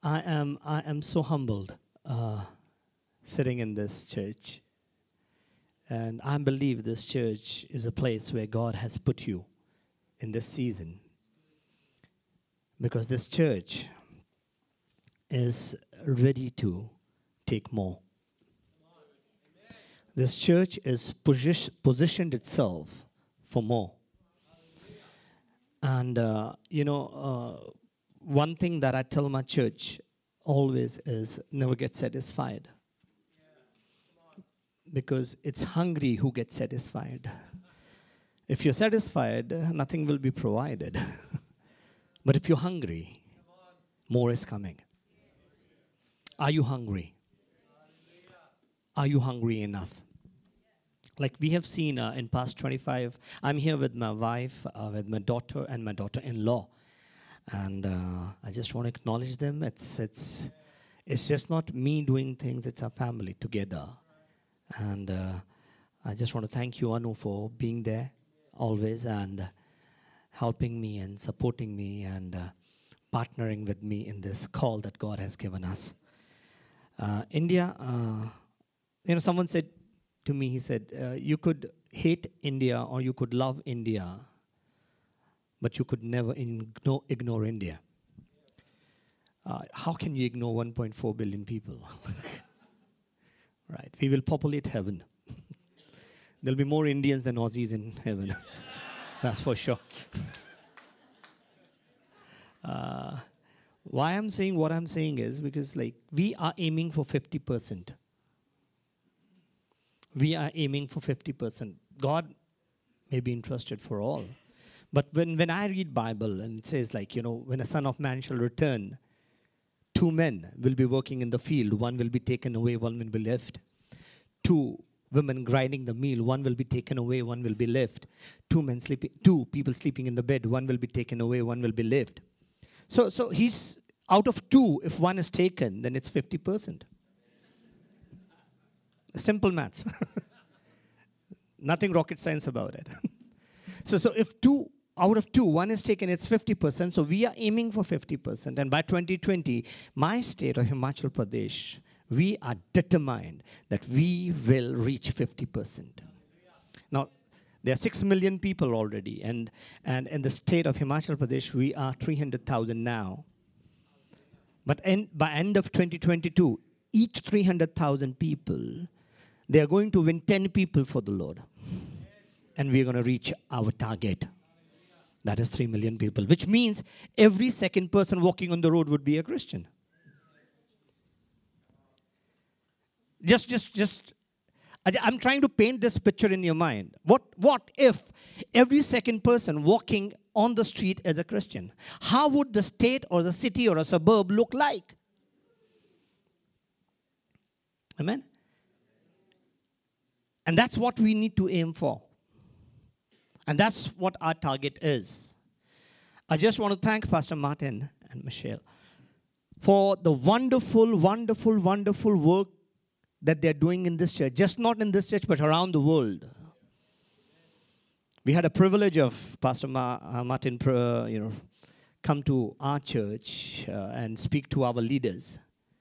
I am so humbled sitting in this church. And I believe this church is a place where God has put you in this season. Because this church is ready to take more. This church is positioned itself for more. And, one thing that I tell my church always is never get satisfied. Because it's hungry who gets satisfied. If you're satisfied, nothing will be provided. But if you're hungry, more is coming. Are you hungry? Are you hungry enough? Like we have seen in past 25, I'm here with my wife, with my daughter and my daughter-in-law. And I just want to acknowledge them. It's just not me doing things, it's our family together. And I just want to thank you, Anu, for being there always and helping me and supporting me and partnering with me in this call that God has given us. India, someone said to me, he said, you could hate India or you could love India, but you could never ignore India. How can you ignore 1.4 billion people? Right. We will populate heaven. There'll be more Indians than Aussies in heaven. That's for sure. Why I'm saying what I'm saying is because we are aiming for 50%. We are aiming for 50%. God may be interested for all. But when I read Bible and it says when a son of man shall return, 2 men will be working in the field. One will be taken away, one will be left. 2 women grinding the meal. One will be taken away, one will be left. 2 people sleeping in the bed. One will be taken away, one will be left. So he's out of 2. If one is taken, then it's 50%. Simple maths. Nothing rocket science about it. So if 2 out of 2, 1 is taken, it's 50%. So we are aiming for 50%. And by 2020, my state of Himachal Pradesh, we are determined that we will reach 50%. Now, there are 6 million people already. And in the state of Himachal Pradesh, we are 300,000 now. But by end of 2022, each 300,000 people, they are going to win 10 people for the Lord. And we are going to reach our target. That is 3 million people, which means every second person walking on the road would be a Christian. I'm trying to paint this picture in your mind. What if every second person walking on the street is a Christian? How would the state or the city or a suburb look like? Amen? And that's what we need to aim for. And that's what our target is. I just want to thank Pastor Martin and Michelle for the wonderful, wonderful, wonderful work that they're doing in this church. Just not in this church, but around the world. We had a privilege of Pastor Martin, come to our church and speak to our leaders.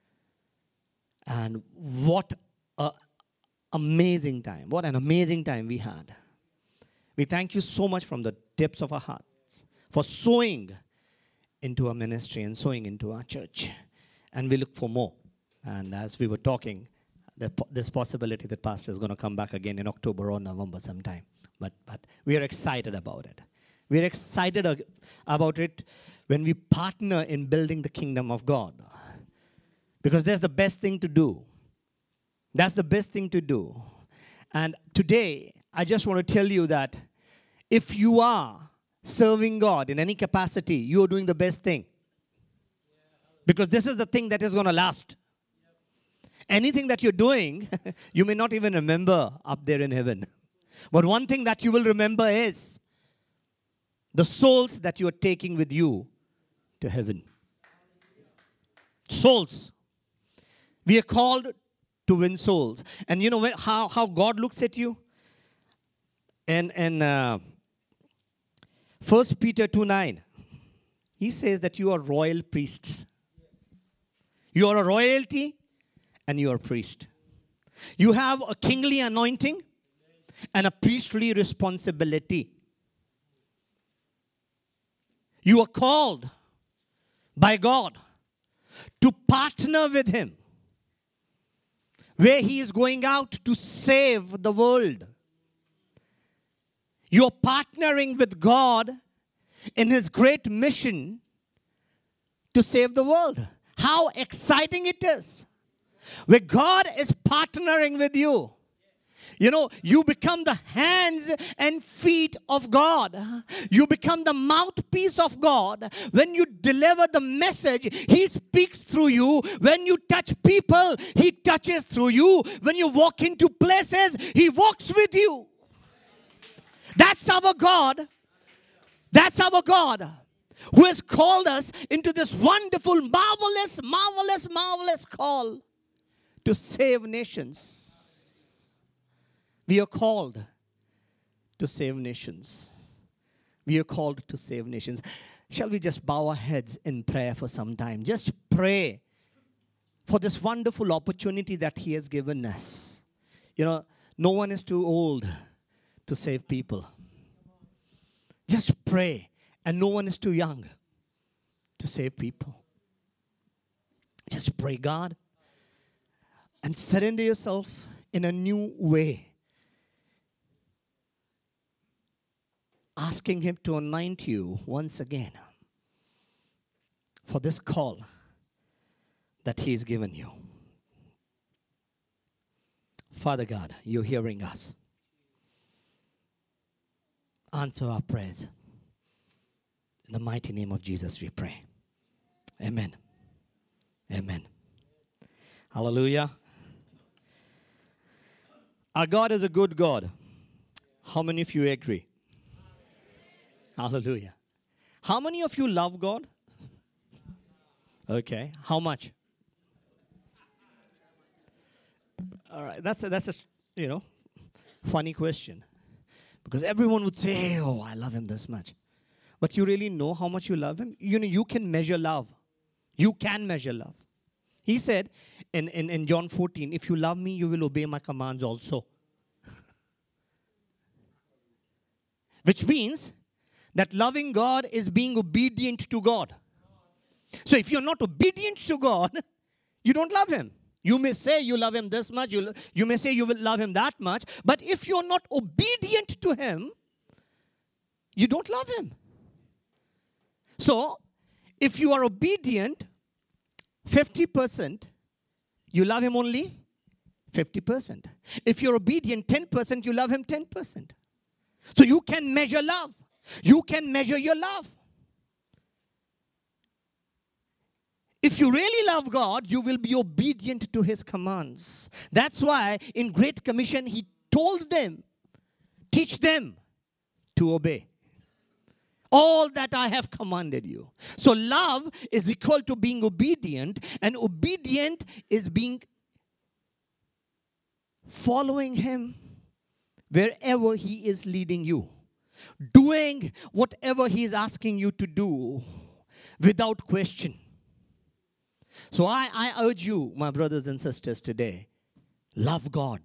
And what an amazing time. What an amazing time we had. We thank you so much from the depths of our hearts for sowing into our ministry and sowing into our church. And we look for more. And as we were talking, this possibility that Pastor is going to come back again in October or November sometime. But we are excited about it. We are excited about it when we partner in building the kingdom of God. Because that's the best thing to do. That's the best thing to do. And today, I just want to tell you that if you are serving God in any capacity, you are doing the best thing. Because this is the thing that is going to last. Anything that you're doing, you may not even remember up there in heaven. But one thing that you will remember is the souls that you are taking with you to heaven. Souls. We are called to win souls. And you know how God looks at you? In 1 Peter 2:9, he says that you are royal priests. You are a royalty and you are a priest. You have a kingly anointing and a priestly responsibility. You are called by God to partner with Him where He is going out to save the world. You are partnering with God in His great mission to save the world. How exciting it is. Where God is partnering with you. You know, you become the hands and feet of God. You become the mouthpiece of God. When you deliver the message, He speaks through you. When you touch people, He touches through you. When you walk into places, He walks with you. That's our God. That's our God who has called us into this wonderful, marvelous, marvelous, marvelous call to save nations. We are called to save nations. We are called to save nations. Shall we just bow our heads in prayer for some time? Just pray for this wonderful opportunity that He has given us. You know, no one is too old to save people. Just pray. And no one is too young to save people. Just pray, God, and surrender yourself in a new way. Asking Him to anoint you once again for this call that He has given you. Father God, you're hearing us. Answer our prayers. In the mighty name of Jesus we pray. Amen. Amen. Hallelujah. Our God is a good God. How many of you agree? Hallelujah. How many of you love God? Okay. How much? All right. That's a funny question. Because everyone would say, oh, I love Him this much. But you really know how much you love Him? You know, you can measure love. You can measure love. He said in John 14, if you love me, you will obey my commands also. Which means that loving God is being obedient to God. So if you're not obedient to God, you don't love Him. You may say you love Him this much. You may say you will love Him that much. But if you're not obedient to Him, you don't love Him. So, if you are obedient 50%, you love Him only 50%. If you're obedient 10%, you love Him 10%. So you can measure love. You can measure your love. If you really love God, you will be obedient to His commands. That's why in Great Commission, He told them, teach them to obey all that I have commanded you. So love is equal to being obedient, and obedient is being following Him wherever He is leading you. Doing whatever He is asking you to do without question. So I urge you, my brothers and sisters, today, love God.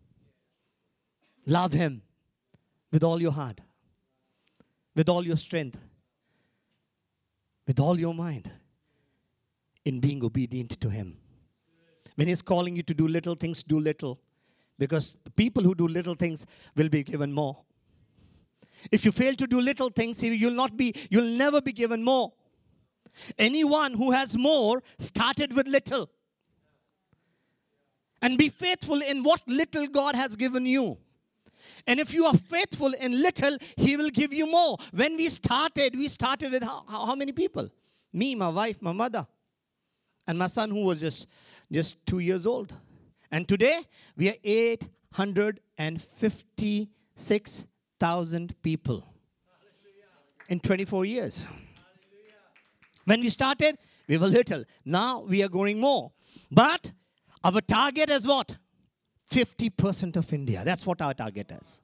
Love Him with all your heart, with all your strength, with all your mind, in being obedient to Him. When He's calling you to do little things, do little. Because the people who do little things will be given more. If you fail to do little things, you'll never be given more. Anyone who has more started with little. And be faithful in what little God has given you. And if you are faithful in little, He will give you more. When we started with how many people? Me, my wife, my mother, and my son who was just 2 years old. And today, we are 856,000 people in 24 years. When we started, we were little. Now, we are growing more. But our target is what? 50% of India. That's what our target is.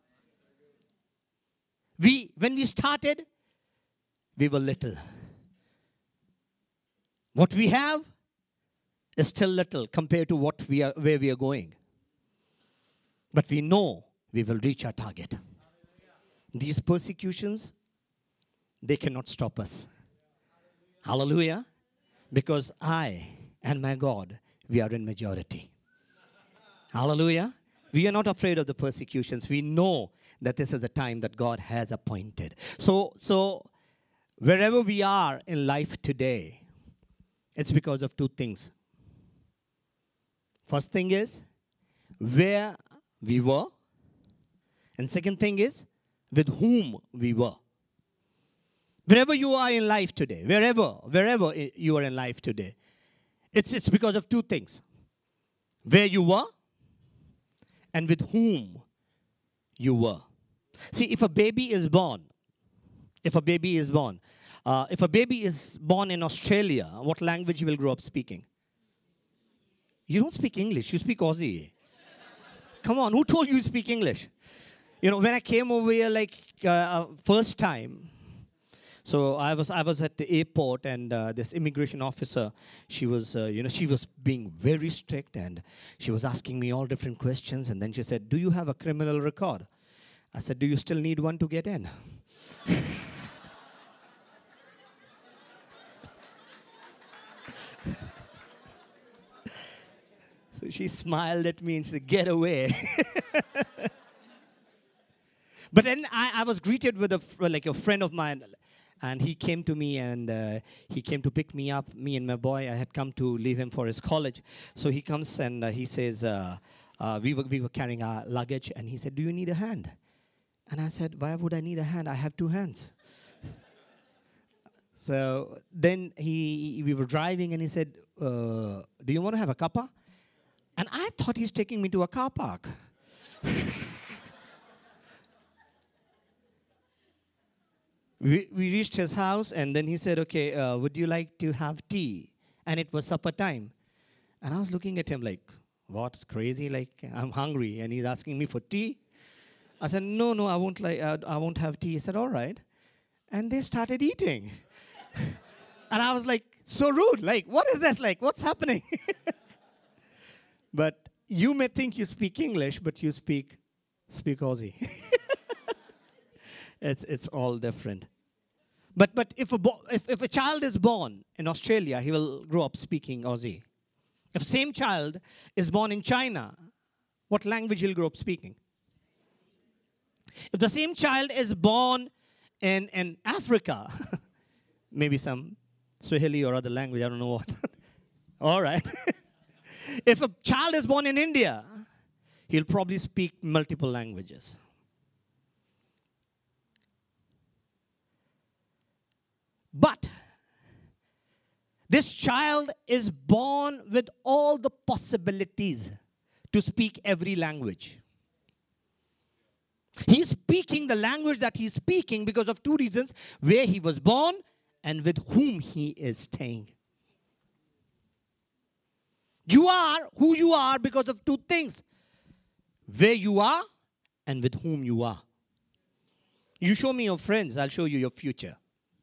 When we started, we were little. What we have, is still little compared to where we are going. But we know we will reach our target. These persecutions, they cannot stop us. Hallelujah. Because I and my God, we are in majority. Hallelujah. We are not afraid of the persecutions. We know that this is the time that God has appointed. So wherever we are in life today, it's because of two things. First thing is where we were. And second thing is with whom we were. Wherever you are in life today, wherever you are in life today, it's because of two things. Where you were and with whom you were. See, if a baby is born in Australia, what language he will grow up speaking? You don't speak English, you speak Aussie. Come on, who told you speak English? When I came over here first time, so I was at the airport, and this immigration officer, she was being very strict, and she was asking me all different questions, and then she said, "Do you have a criminal record?" I said, "Do you still need one to get in?" So she smiled at me and said, "Get away." But then I was greeted with a friend of mine, and he came to me, and he came to pick me up, me and my boy. I had come to leave him for his college. So he comes and he says, we were carrying our luggage, and he said, "Do you need a hand?" And I said, "Why would I need a hand? I have two hands." So then we were driving, and he said, "Do you want to have a cuppa?" And I thought he's taking me to a car park. We reached his house, and then he said, "Okay, would you like to have tea?" And it was supper time. And I was looking at him like, what, crazy? Like, I'm hungry, and he's asking me for tea? I said, no, I won't have tea. He said, all right. And they started eating. And I was like, so rude. Like, what is this? Like, what's happening? But you may think you speak English, but you speak Aussie. It's all different. But if a child is born in Australia, he will grow up speaking Aussie. If same child is born in China, what language he'll grow up speaking? If the same child is born in Africa, maybe some Swahili or other language, I don't know what. All right. If a child is born in India, he'll probably speak multiple languages. But this child is born with all the possibilities to speak every language. He's speaking the language that he's speaking because of two reasons: where he was born and with whom he is staying. You are who you are because of two things: where you are and with whom you are. You show me your friends, I'll show you your future.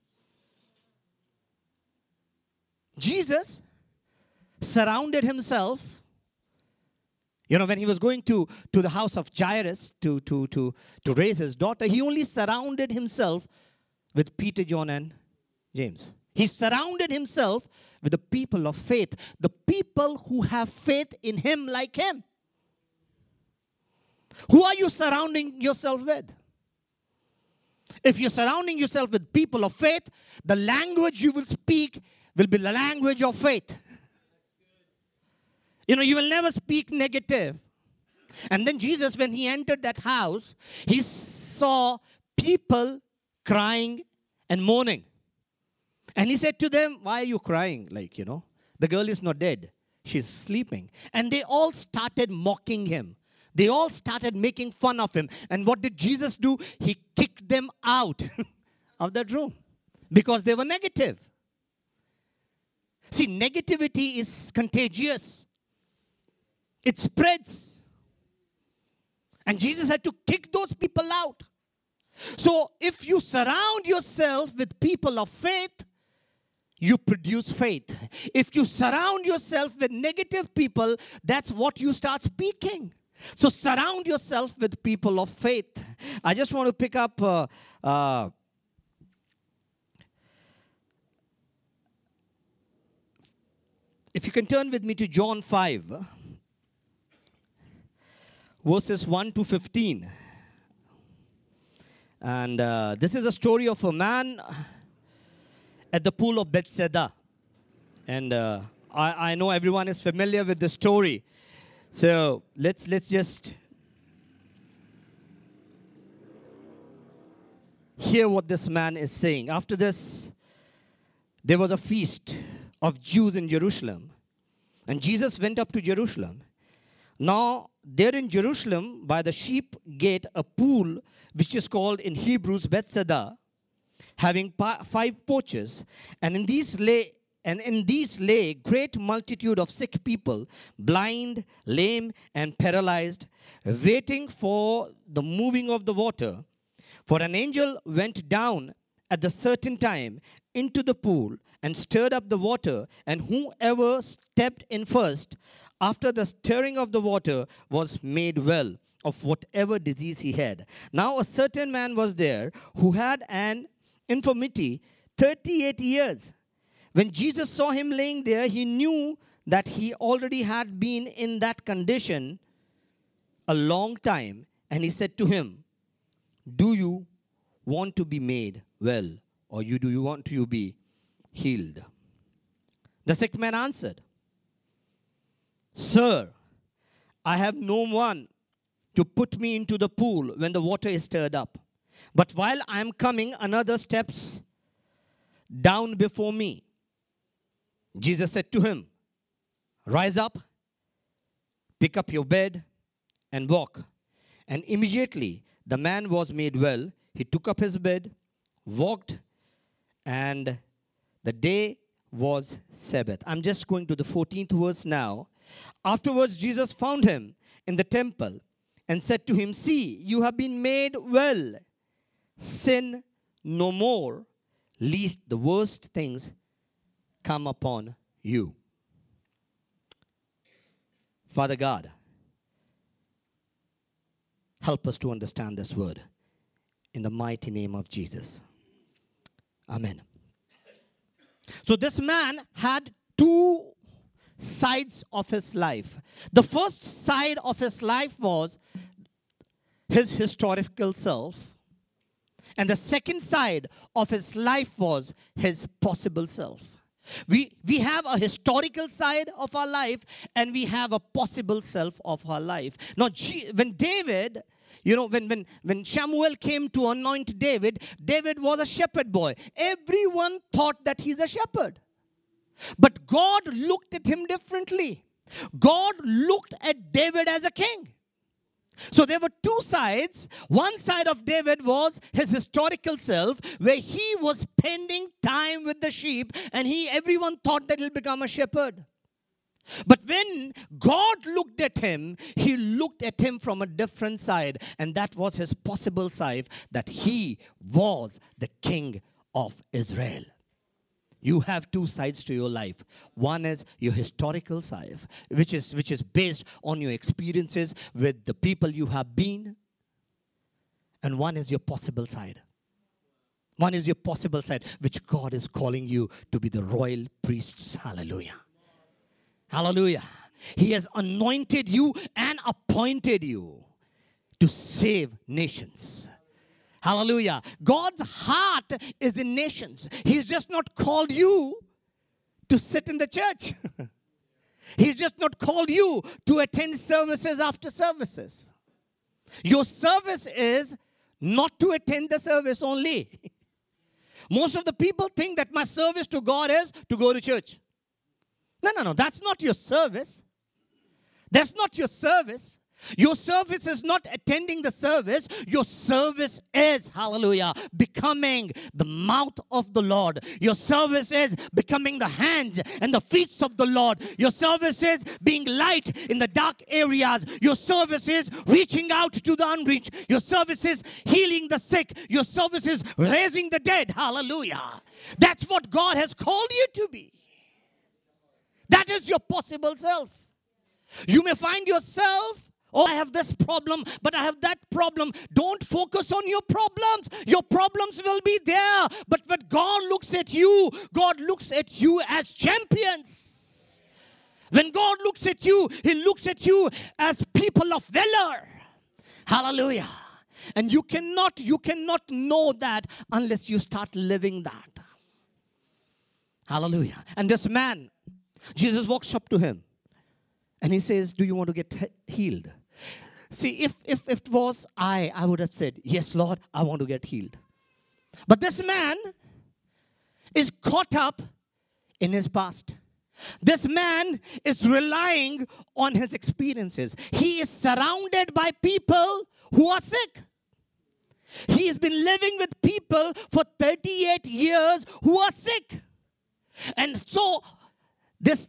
Jesus surrounded himself, when he was going to the house of Jairus to raise his daughter, he only surrounded himself with Peter, John, and James. He surrounded himself with the people of faith, the people who have faith in him like him. Who are you surrounding yourself with? If you're surrounding yourself with people of faith, the language you will speak will be the language of faith. You will never speak negative. And then Jesus, when he entered that house, he saw people crying and mourning. And he said to them, "Why are you crying?" The girl is not dead. She's sleeping. And they all started mocking him. They all started making fun of him. And what did Jesus do? He kicked them out of that room because they were negative. See, negativity is contagious. It spreads. And Jesus had to kick those people out. So if you surround yourself with people of faith, you produce faith. If you surround yourself with negative people, that's what you start speaking. So surround yourself with people of faith. I just want to pick up if you can turn with me to John 5, verses 1 to 15. And this is a story of a man at the pool of Bethesda. And I know everyone is familiar with the story. So let's just hear what this man is saying. After this, there was a feast of Jews in Jerusalem. And Jesus went up to Jerusalem. Now, there in Jerusalem, by the sheep gate, a pool, which is called in Hebrews Bethesda, having 5 porches, and in these lay great multitude of sick people, blind, lame, and paralyzed, waiting for the moving of the water. For an angel went down at the certain time into the pool and stirred up the water, and whoever stepped in first after the stirring of the water was made well of whatever disease he had. Now a certain man was there who had an infirmity 38 years. When Jesus saw him laying there, he knew that he already had been in that condition a long time, and he said to him, "Do you want to be made well, or do you want to be healed?" The sick man answered, "Sir, I have no one to put me into the pool when the water is stirred up. But while I am coming, another steps down before me." Jesus said to him, "Rise up, pick up your bed, and walk." And immediately the man was made well. He took up his bed, walked, and the day was Sabbath. I'm just going to the 14th verse now. Afterwards, Jesus found him in the temple and said to him, "See, you have been made well. Sin no more, lest the worst things come upon you." Father God, help us to understand this word in the mighty name of Jesus. Amen. So this man had 2 sides of his life. The first side of his life was his historical self. And the second side of his life was his possible self. We have a historical side of our life, and we have a possible self of our life. Now, when David, when Samuel came to anoint David, David was a shepherd boy. Everyone thought that he's a shepherd. But God looked at him differently. God looked at David as a king. So there were 2 sides. One side of David was his historical self, where he was spending time with the sheep, and everyone thought that he'll become a shepherd. But when God looked at him, he looked at him from a different side, and that was his possible side, that he was the king of Israel. You have 2 sides to your life. One is your historical side, which is based on your experiences with the people you have been. And one is your possible side. One is your possible side, which God is calling you to be the royal priests. Hallelujah. Hallelujah. He has anointed you and appointed you to save nations. Hallelujah. God's heart is in nations. He's just not called you to sit in the church. He's just not called you to attend services after services. Your service is not to attend the service only. Most of the people think that my service to God is to go to church. No. That's not your service. That's not your service. Your service is not attending the service. Your service is, hallelujah, becoming the mouth of the Lord. Your service is becoming the hands and the feet of the Lord. Your service is being light in the dark areas. Your service is reaching out to the unreached. Your service is healing the sick. Your service is raising the dead. Hallelujah. That's what God has called you to be. That is your possible self. You may find yourself, oh, I have this problem, but I have that problem. Don't focus on your problems. Your problems will be there. But when God looks at you as champions. When God looks at you, He looks at you as people of valor. Hallelujah. And you cannot know that unless you start living that. Hallelujah. And this man, Jesus walks up to him. And he says, do you want to get healed? See, if it was I would have said, yes, Lord, I want to get healed. But this man is caught up in his past. This man is relying on his experiences. He is surrounded by people who are sick. He has been living with people for 38 years who are sick. And so this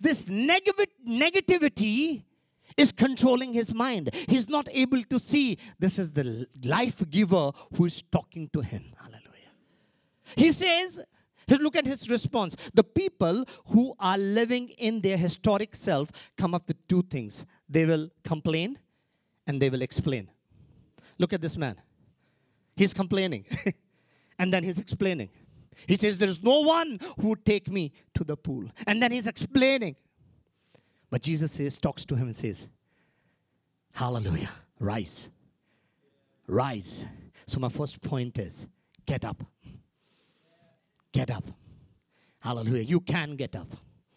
negativity is controlling his mind. He's not able to see this is the life giver who is talking to him. Hallelujah. He says, look at his response. The people who are living in their historic self come up with two things. They will complain and they will explain. Look at this man. He's complaining and then he's explaining. He says, there is no one who would take me to the pool. And then he's explaining. But Jesus talks to him and says, hallelujah, rise. Rise. So my first point is, get up. Get up. Hallelujah. You can get up.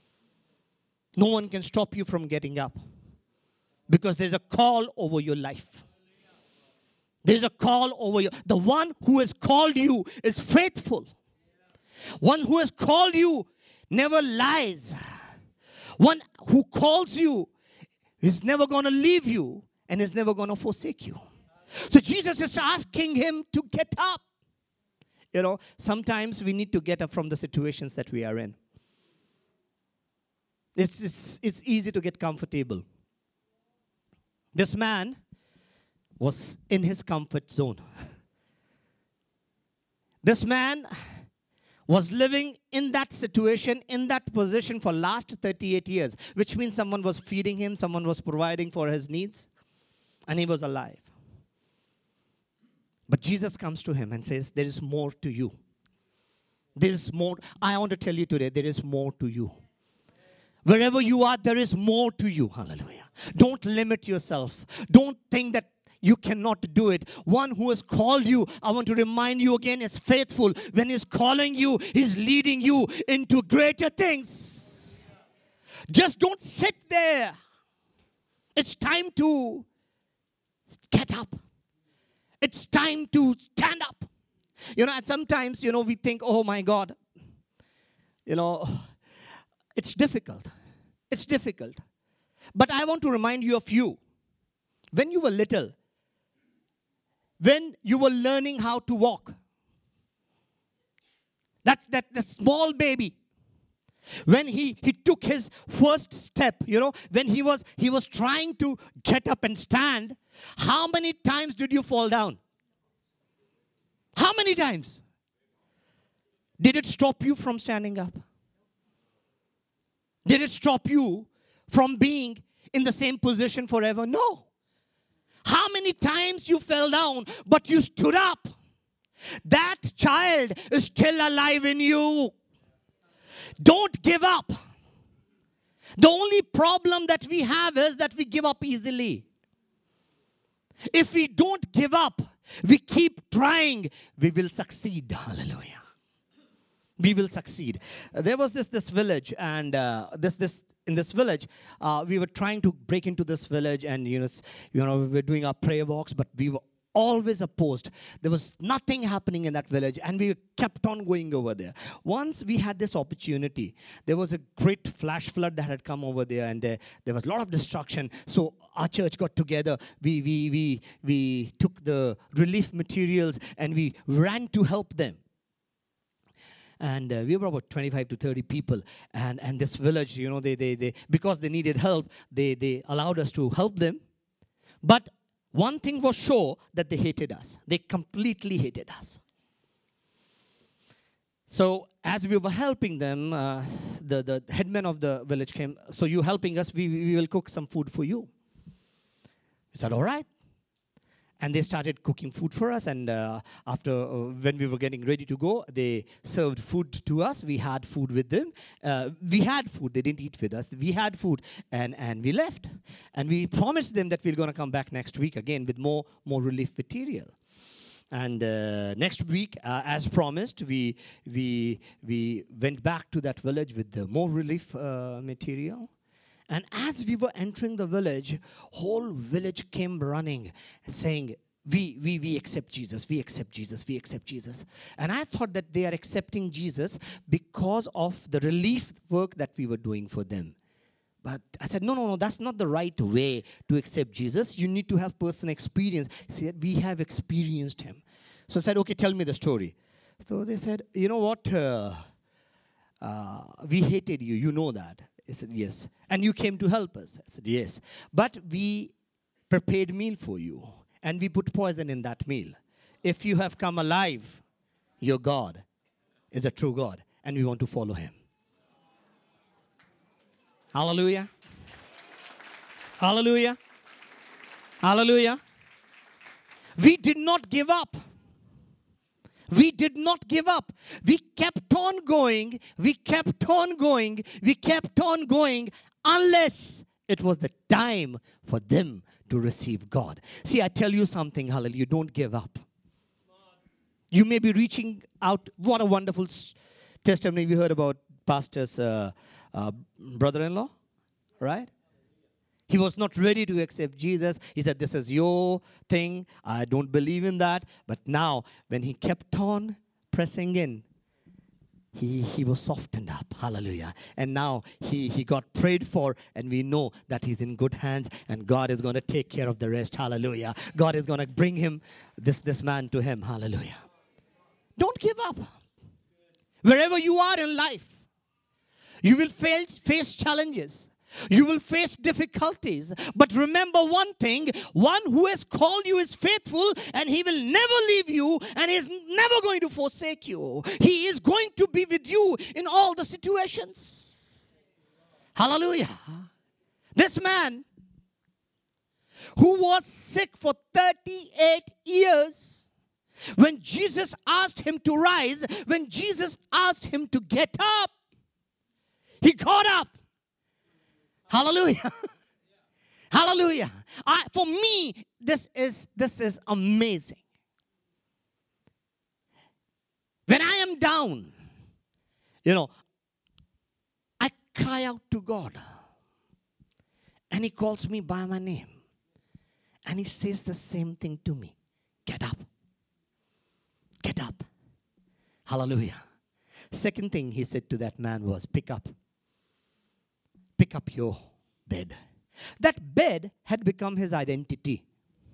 No one can stop you from getting up. Because there's a call over your life. There's a call over you. The one who has called you is faithful. One who has called you never lies. One who calls you is never going to leave you and is never going to forsake you. So Jesus is asking him to get up. You know, sometimes we need to get up from the situations that we are in. It's easy to get comfortable. This man was in his comfort zone. This man was living in that situation, in that position for last 38 years, which means someone was feeding him, someone was providing for his needs, and he was alive. But Jesus comes to him and says, there is more to you. There is more. I want to tell you today, there is more to you. Wherever you are, there is more to you. Hallelujah. Don't limit yourself. Don't think that you cannot do it. One who has called you, I want to remind you again, is faithful. When he's calling you, he's leading you into greater things. Just don't sit there. It's time to get up. It's time to stand up. You know, and sometimes, we think, oh my God, it's difficult. It's difficult. But I want to remind you of you. When you were little, when you were learning how to walk, that's the small baby. When he took his first step, when he was trying to get up and stand, how many times did you fall down? How many times? Did it stop you from standing up? Did it stop you from being in the same position forever? No. How many times you fell down, but you stood up? That child is still alive in you. Don't give up. The only problem that we have is that we give up easily. If we don't give up, we keep trying, we will succeed. Hallelujah. We will succeed. There was this village, and in this village, we were trying to break into this village, and we were doing our prayer walks, but we were always opposed. There was nothing happening in that village, and we kept on going over there. Once we had this opportunity, there was a great flash flood that had come over there, and there was a lot of destruction. So our church got together. We took the relief materials, and we ran to help them. And we were about 25 to 30 people. And this village, they because they needed help, they allowed us to help them. But one thing was sure, that they hated us. They completely hated us. So as we were helping them, the headman of the village came. So you helping us, we will cook some food for you. We said, all right. And they started cooking food for us. And after, when we were getting ready to go, they served food to us. We had food with them. We had food. They didn't eat with us. We had food. And we left. And we promised them that we're going to come back next week again with more relief material. And next week, as promised, we went back to that village with the more relief material. And as we were entering the village, whole village came running, saying, we accept Jesus, we accept Jesus, we accept Jesus. And I thought that they are accepting Jesus because of the relief work that we were doing for them. But I said, no, that's not the right way to accept Jesus. You need to have personal experience. He said, we have experienced him. So I said, okay, tell me the story. So they said, you know what? We hated you. You know that. I said, yes. And you came to help us. I said, yes. But we prepared meal for you. And we put poison in that meal. If you have come alive, your God is a true God. And we want to follow him. Hallelujah. Hallelujah. Hallelujah. We did not give up. We did not give up. We kept on going. We kept on going. We kept on going unless it was the time for them to receive God. See, I tell you something, hallelujah. You don't give up. You may be reaching out. What a wonderful testimony we heard about Pastor's brother-in-law, right? He was not ready to accept Jesus. He said, this is your thing. I don't believe in that. But now, when he kept on pressing in, he was softened up. Hallelujah. And now he got prayed for, and we know that he's in good hands, and God is going to take care of the rest. Hallelujah. God is going to bring him, this man to him. Hallelujah. Don't give up. Wherever you are in life, you will face challenges. You will face difficulties. But remember one thing, one who has called you is faithful, and he will never leave you, and he is never going to forsake you. He is going to be with you in all the situations. Hallelujah. This man who was sick for 38 years, when Jesus asked him to rise, when Jesus asked him to get up, he got up. Hallelujah. Hallelujah. For me, this is amazing. When I am down, I cry out to God. And he calls me by my name. And he says the same thing to me. Get up. Get up. Hallelujah. Second thing he said to that man was, pick up your bed. That bed had become his identity.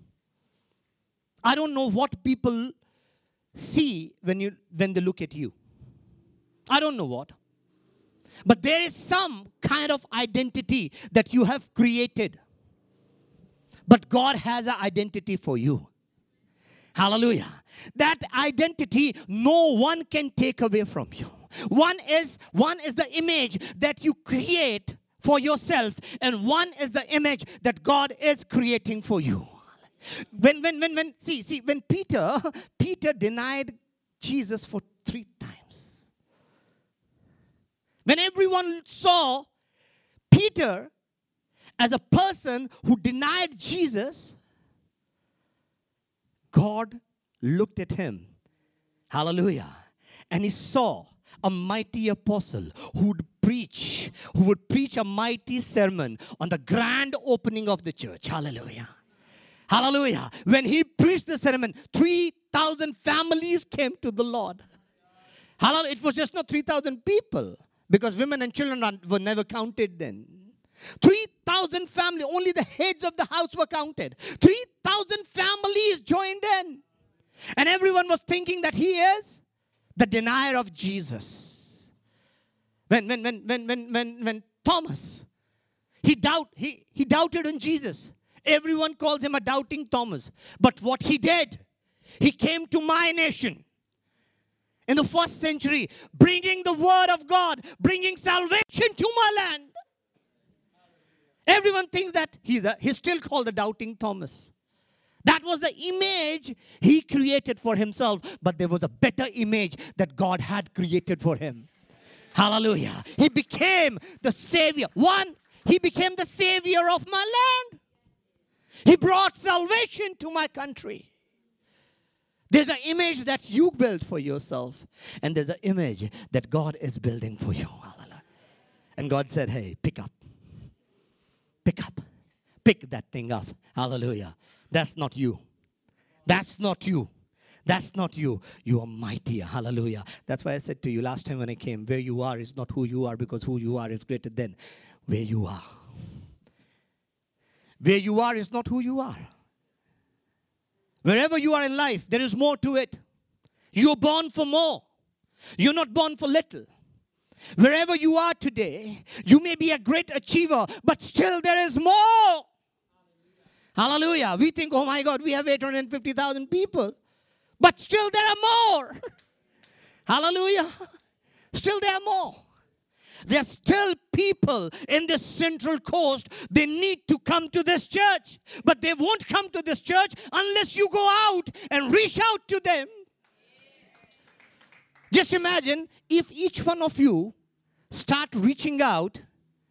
I don't know what people see when they look at you. I don't know what. But there is some kind of identity that you have created. But God has an identity for you. Hallelujah. That identity no one can take away from you. One is the image that you create for yourself, and one is the image that God is creating for you. When Peter denied Jesus for 3 times. When everyone saw Peter as a person who denied Jesus, God looked at him. Hallelujah. And he saw a mighty apostle who would preach a mighty sermon on the grand opening of the church. Hallelujah. Hallelujah. When he preached the sermon, 3,000 families came to the Lord. Hallelujah. It was just not 3,000 people, because women and children were never counted then. 3,000 families, only the heads of the house were counted. 3,000 families joined in. And everyone was thinking that he is the denier of Jesus. When Thomas, he doubted on Jesus. Everyone calls him a doubting Thomas. But what he did, he came to my nation in the first century, bringing the word of God, bringing salvation to my land. Everyone thinks that he's still called a doubting Thomas. That was the image he created for himself. But there was a better image that God had created for him. Hallelujah. He became the Savior. He became the Savior of my land. He brought salvation to my country. There's an image that you build for yourself, and there's an image that God is building for you. Hallelujah. And God said, hey, pick up. Pick that thing up. Hallelujah. That's not you. That's not you. That's not you. You are mightier. Hallelujah. That's why I said to you last time when I came, where you are is not who you are, because who you are is greater than where you are. Where you are is not who you are. Wherever you are in life, there is more to it. You're born for more. You're not born for little. Wherever you are today, you may be a great achiever, but still there is more. Hallelujah. We think, oh my God, we have 850,000 people. But still there are more. Hallelujah. Still there are more. There are still people in the Central Coast. They need to come to this church. But they won't come to this church unless you go out and reach out to them. Just imagine if each one of you start reaching out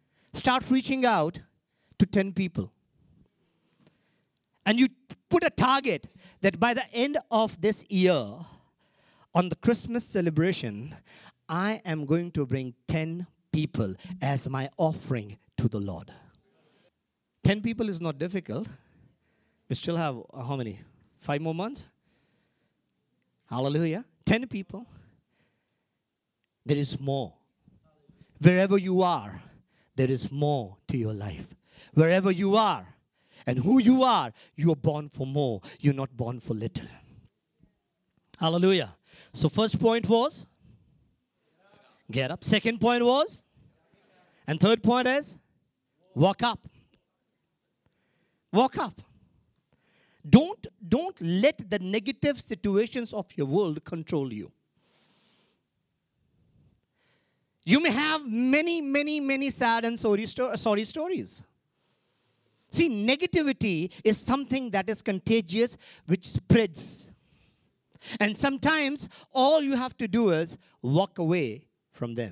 to 10 people. And you put a target that by the end of this year, on the Christmas celebration, I am going to bring 10 people as my offering to the Lord. 10 people is not difficult. We still have, how many? 5 more months? Hallelujah. 10 people. There is more. Wherever you are, there is more to your life. Wherever you are and who you are born for more. You're not born for little. Hallelujah. So first point was, get up. Second point was, and third point is, walk up. Walk up. Don't let the negative situations of your world control you. You may have many sad and sorry stories. See, negativity is something that is contagious, which spreads. And sometimes all you have to do is walk away from them.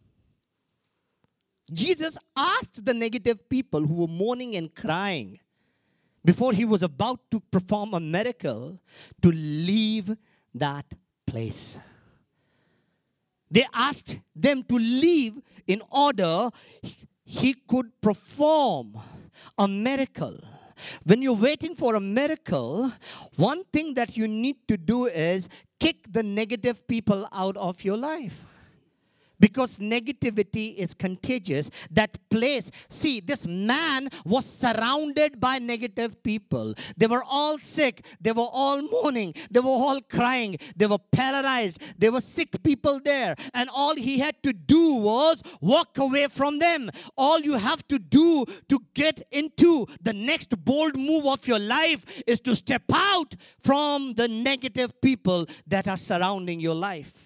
Jesus asked the negative people who were mourning and crying before he was about to perform a miracle to leave that place. They asked them to leave in order he could perform a miracle. When you're waiting for a miracle, one thing that you need to do is kick the negative people out of your life. Because negativity is contagious. That place, see, this man was surrounded by negative people. They were all sick. They were all mourning. They were all crying. They were paralyzed. There were sick people there. And all he had to do was walk away from them. All you have to do to get into the next bold move of your life is to step out from the negative people that are surrounding your life.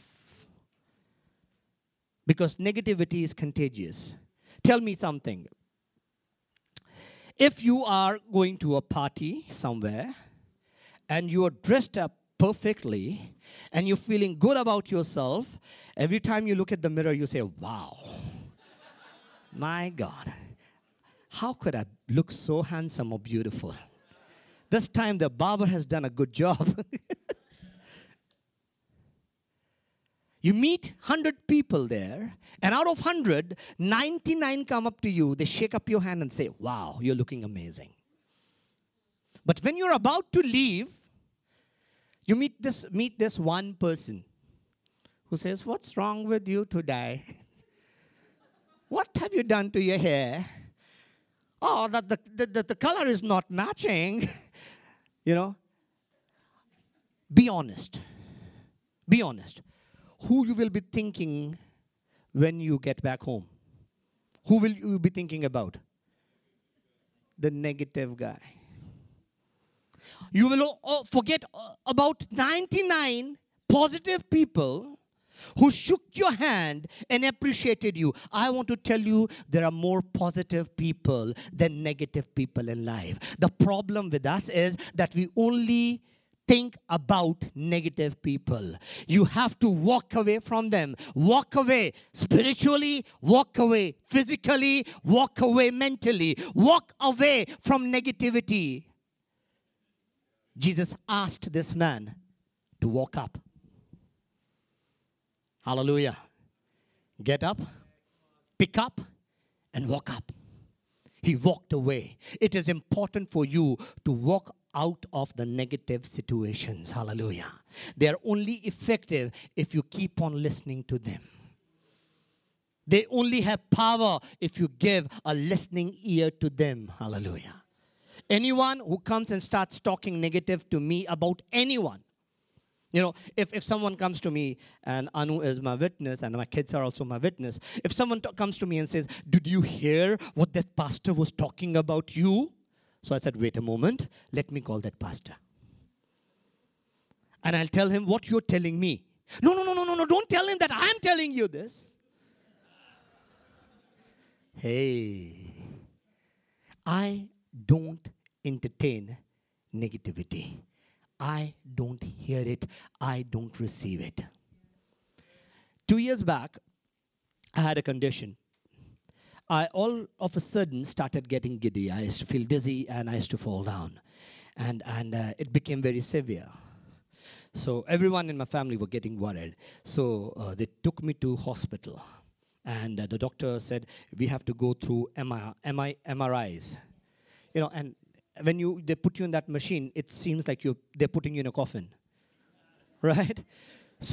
Because negativity is contagious. Tell me something. If you are going to a party somewhere and you are dressed up perfectly and you're feeling good about yourself, every time you look at the mirror, you say, wow, my God, how could I look so handsome or beautiful? This time the barber has done a good job. You meet 100 people there, and out of 100, 99 come up to you. They shake up your hand and say, wow, you're looking amazing. But when you're about to leave, you meet this one person who says, "What's wrong with you today? What have you done to your hair? Oh, the color is not matching." You know, be honest. Be honest. Who you will be thinking when you get back home? Who will you be thinking about? The negative guy. You will forget about 99 positive people who shook your hand and appreciated you. I want to tell you, there are more positive people than negative people in life. The problem with us is that we only think about negative people. You have to walk away from them. Walk away spiritually, walk away physically, walk away mentally. Walk away from negativity. Jesus asked this man to walk up. Hallelujah. Get up, pick up, and walk up. He walked away. It is important for you to walk out of the negative situations. Hallelujah. They are only effective if you keep on listening to them. They only have power if you give a listening ear to them. Hallelujah. Anyone who comes and starts talking negative to me about anyone, you know, if someone comes to me, and Anu is my witness, and my kids are also my witness. If someone comes to me and says, "Did you hear what that pastor was talking about you?" So I said, "Wait a moment, let me call that pastor. And I'll tell him what you're telling me." No, don't tell him that I'm telling you this. Hey, I don't entertain negativity. I don't hear it. I don't receive it. 2 years back, I had a condition. I all of a sudden started getting giddy. I used to feel dizzy and I used to fall down. And it became very severe. So everyone in my family were getting worried. So they took me to hospital. And the doctor said, "We have to go through MRIs. You know, and when they put you in that machine, it seems like they're putting you in a coffin, right?" So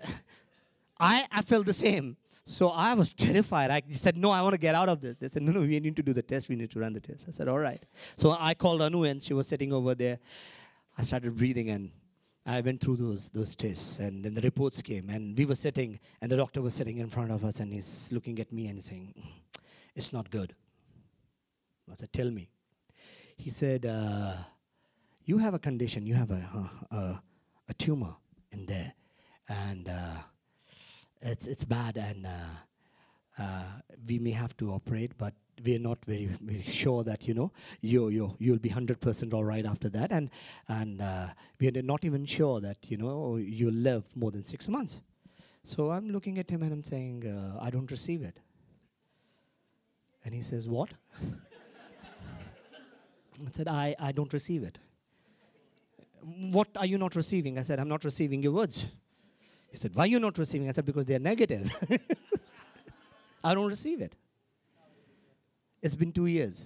I felt the same. So I was terrified. I said, "No, I want to get out of this." They said, No, we need to do the test. We need to run the test." I said, "All right." So I called Anu, and she was sitting over there. I started breathing, and I went through those tests. And then the reports came, and we were sitting, and the doctor was sitting in front of us, and he's looking at me and he's saying, "It's not good." I said, "Tell me." He said, "You have a condition. You have a tumor in there, and it's bad, and we may have to operate, but we're not very, very sure that you'll be 100% all right after that, and we're not even sure that you'll live more than 6 months." So I'm looking at him and I'm saying, "I don't receive it." And he says, "What?" I said, I don't receive it. "What are you not receiving?" I said, "I'm not receiving your words." He said, "Why are you not receiving?" I said, "Because they're negative." I don't receive it. It's been 2 years.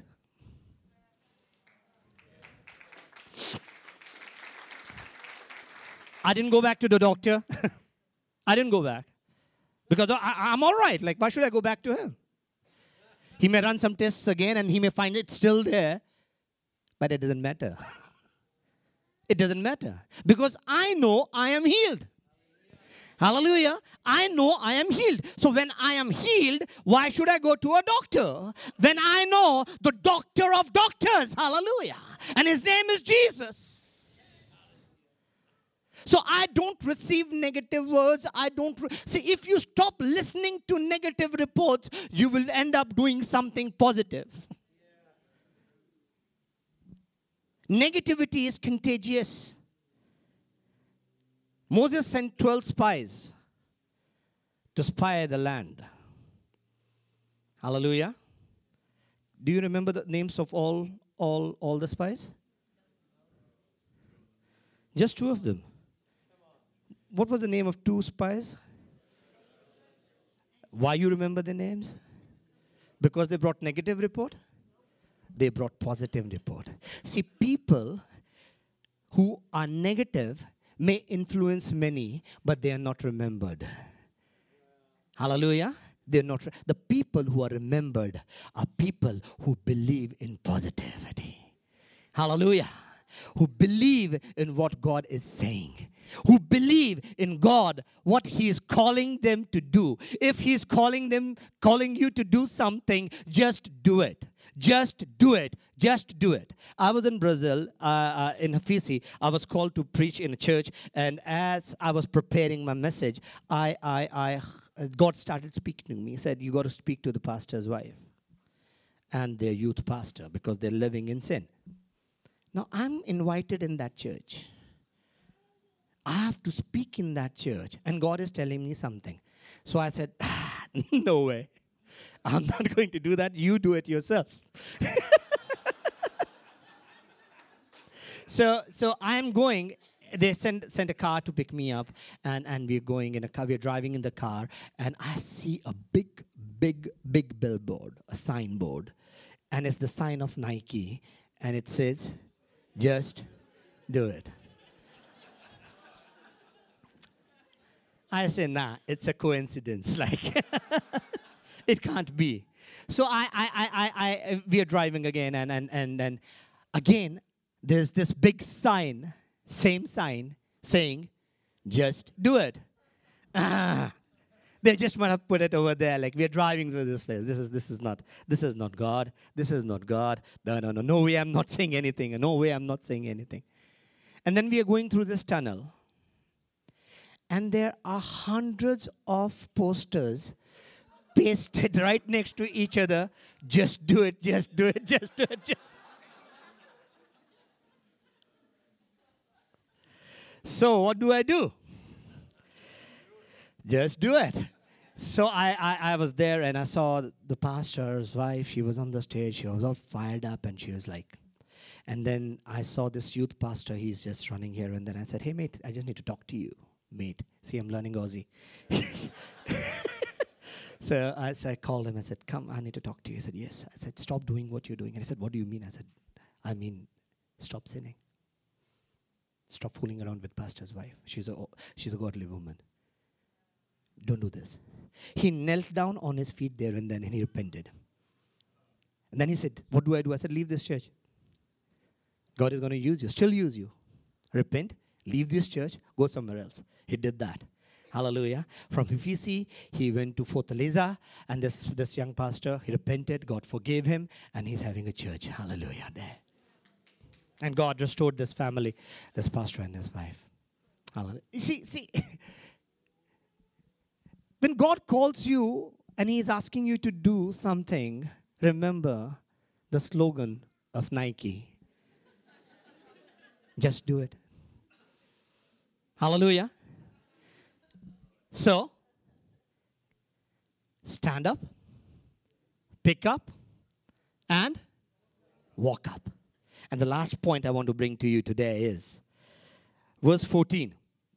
I didn't go back to the doctor. I didn't go back. Because I'm all right. Like, why should I go back to him? He may run some tests again and he may find it still there. But it doesn't matter. It doesn't matter. Because I know I am healed. Hallelujah. I know I am healed. So when I am healed, why should I go to a doctor? When I know the doctor of doctors. Hallelujah. And his name is Jesus. So I don't receive negative words. See, if you stop listening to negative reports, you will end up doing something positive. Negativity is contagious. Moses sent 12 spies to spy the land. Hallelujah. Do you remember the names of all the spies? Just 2 of them. What was the name of 2 spies? Why you remember the names? Because they brought negative report? They brought positive report. See, people who are negative may influence many, but they are not remembered. Hallelujah. They're not. The people who are remembered are people who believe in positivity. Hallelujah. Who believe in what God is saying. Who believe in God, what He is calling them to do. If He is calling you to do something, just do it. Just do it. Just do it. I was in Brazil, in Recife. I was called to preach in a church, and as I was preparing my message, God started speaking to me. He said, "You got to speak to the pastor's wife and their youth pastor because they're living in sin." Now, I'm invited in that church. I have to speak in that church, and God is telling me something. So I said, no way. I'm not going to do that. You do it yourself. So I'm going. They sent a car to pick me up, and we're going in a car. We're driving in the car, and I see a big billboard, a signboard, and it's the sign of Nike, and it says, "Just do it." I say, nah, it's a coincidence. Like, it can't be. So we are driving again, and again, there's this big sign, same sign, saying, "Just do it." They just want to put it over there. Like, we're driving through this place. This is not God. This is not God. No way I'm not saying anything. No way I'm not saying anything. And then we are going through this tunnel. And there are hundreds of posters pasted right next to each other. Just do it, just do it, just do it. So what do? Just do it. So I was there, and I saw the pastor's wife. She was on the stage. She was all fired up, and she was like, and then I saw this youth pastor. He's just running here. And then I said, "Hey, mate, I just need to talk to you. Mate." See, I'm learning Aussie. So I called him. I said, "Come, I need to talk to you." He said, "Yes." I said, "Stop doing what you're doing." And he said, "What do you mean?" I said, "I mean, stop sinning. Stop fooling around with pastor's wife. She's a godly woman. Don't do this." He knelt down on his feet there and then, and he repented. And then he said, "What do I do?" I said, "Leave this church. God is going to use you, still use you. Repent, leave this church, go somewhere else." He did that. Hallelujah. From Recife, he went to Fortaleza, and this young pastor, he repented, God forgave him, and he's having a church. Hallelujah there. And God restored this family, this pastor and his wife. Hallelujah. See, when God calls you and He is asking you to do something, remember the slogan of Nike. Just do it. Hallelujah. So, stand up, pick up, and walk up. And the last point I want to bring to you today is verse 14.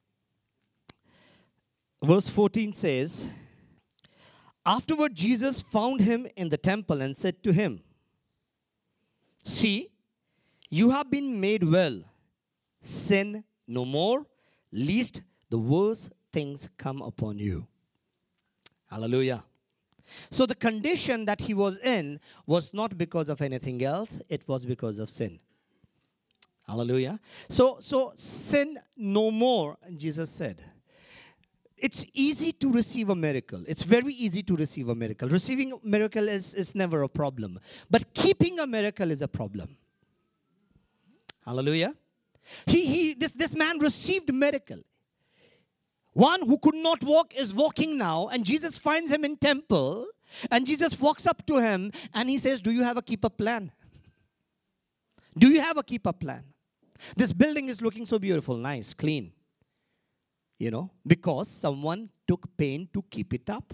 Verse 14 says, "Afterward Jesus found him in the temple and said to him, 'See, you have been made well. Sin no more, lest the worst things come upon you.'" Hallelujah. So the condition that he was in was not because of anything else. It was because of sin. Hallelujah. So sin no more, Jesus said. It's easy to receive a miracle. It's very easy to receive a miracle. Receiving a miracle is never a problem. But keeping a miracle is a problem. Hallelujah. This man received a miracle. One who could not walk is walking now, and Jesus finds him in temple, and Jesus walks up to him, and he says, "Do you have a keep-up plan? Do you have a keep-up plan? This building is looking so beautiful, nice, clean. Because someone took pain to keep it up."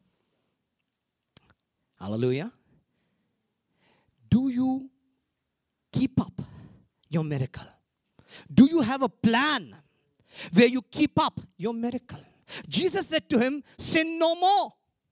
Hallelujah. Do you keep up your miracle? Do you have a plan where you keep up your miracle? Jesus said to him, "Sin no more."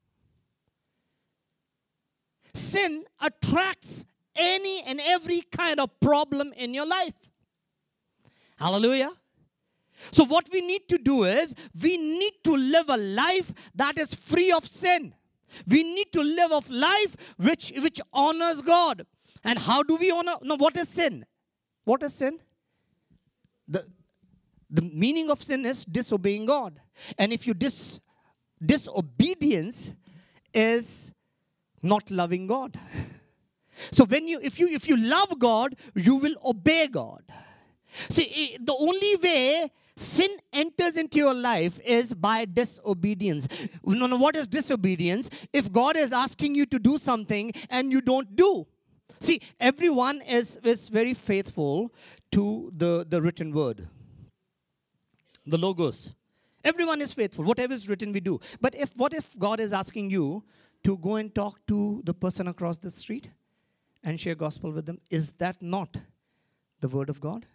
Sin attracts any and every kind of problem in your life. Hallelujah. So what we need to do is, we need to live a life that is free of sin. We need to live a life which honors God. And how do we honor? No, what is sin? What is sin? The meaning of sin is disobeying God. And if you disobedience is not loving God. So if you love God, you will obey God. See, the only way sin enters into your life is by disobedience. No, what is disobedience? If God is asking you to do something and you don't do. See, everyone is very faithful to the written word, the logos. Everyone is faithful. Whatever is written, we do. But what if God is asking you to go and talk to the person across the street and share gospel with them? Is that not the word of God?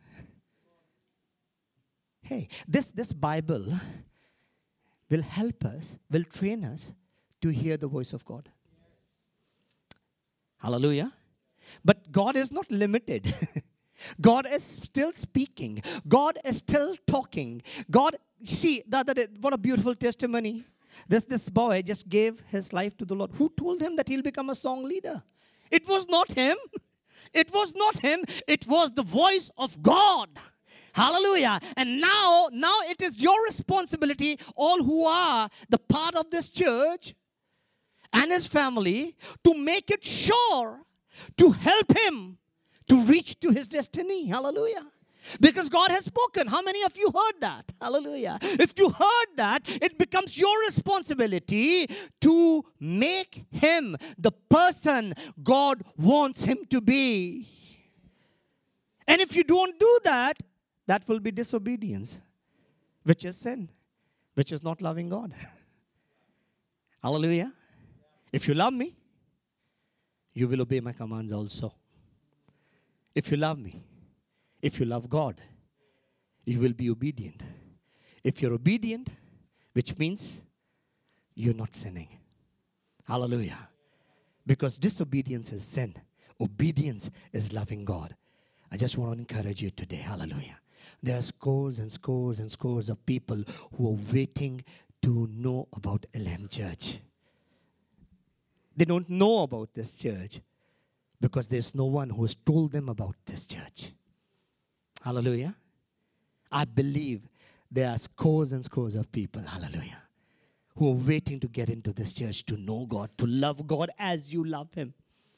Hey, this Bible will help us, will train us to hear the voice of God. Hallelujah. But God is not limited. God is still speaking. God is still talking. God, see, what a beautiful testimony. This boy just gave his life to the Lord. Who told him that he'll become a song leader? It was not him. It was not him. It was the voice of God. Hallelujah. And now it is your responsibility, all who are the part of this church and his family, to make it sure, to help him to reach to his destiny. Hallelujah. Because God has spoken. How many of you heard that? Hallelujah. If you heard that, it becomes your responsibility to make him the person God wants him to be. And if you don't do that, that will be disobedience, which is sin, which is not loving God. Hallelujah. If you love me, you will obey my commands also. If you love me, if you love God, you will be obedient. If you're obedient, which means you're not sinning. Hallelujah. Because disobedience is sin. Obedience is loving God. I just want to encourage you today. Hallelujah. There are scores and scores and scores of people who are waiting to know about Elim Church. They don't know about this church because there's no one who has told them about this church. Hallelujah. I believe there are scores and scores of people, hallelujah, who are waiting to get into this church, to know God, to love God as you love him.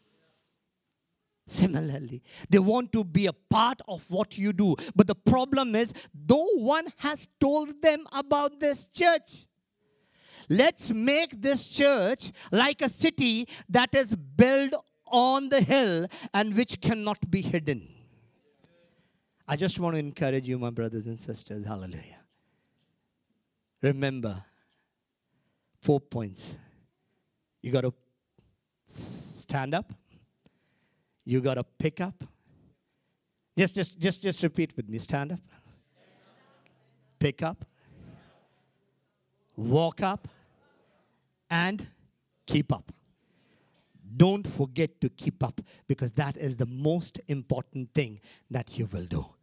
Similarly, they want to be a part of what you do. But the problem is, no one has told them about this church. Let's make this church like a city that is built on the hill and which cannot be hidden. I just want to encourage you, my brothers and sisters. Hallelujah. Remember, 4 points. You got to stand up. You got to pick up. Just repeat with me. Stand up. Pick up. Walk up. And keep up. Don't forget to keep up, because that is the most important thing that you will do.